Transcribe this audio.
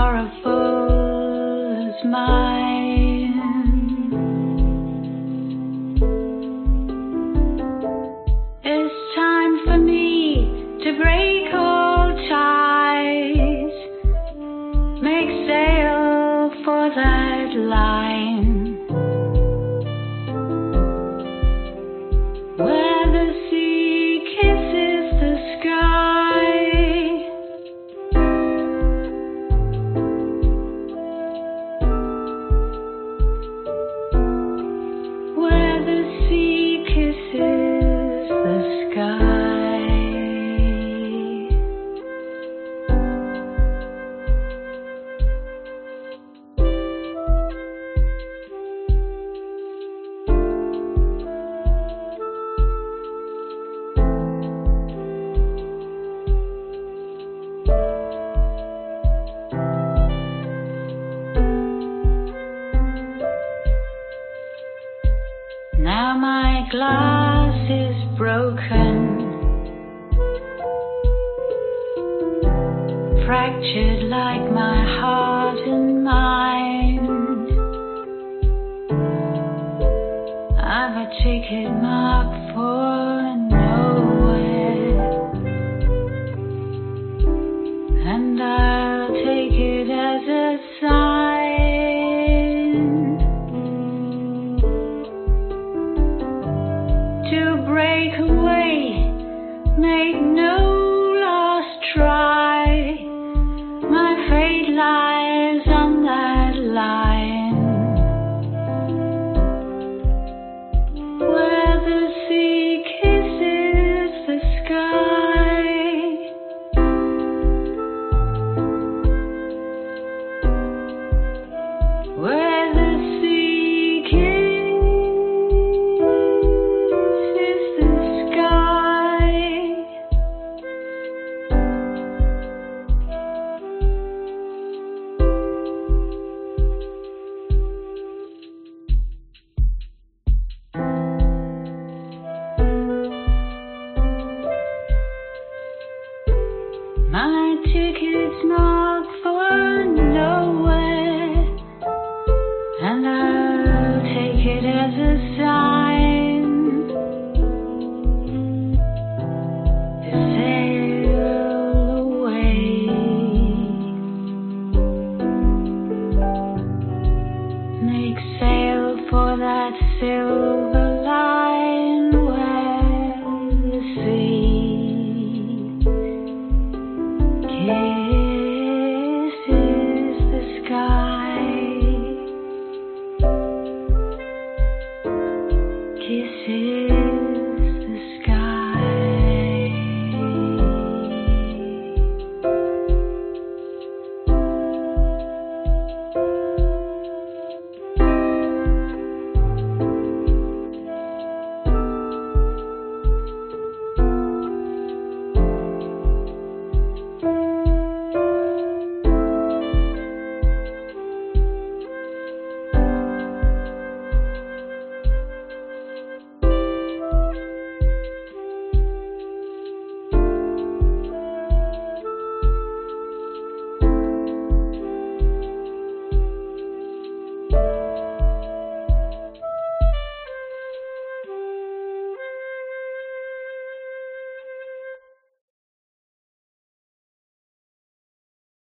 sorrowful as mine. It's time for me to break all ties, make sail for that line where the sea kisses the sky. Where the sea kisses the sky. Now my glass is broken, fractured like my heart and mind. I've a ticket marked for nowhere, and I'll take it as a sign.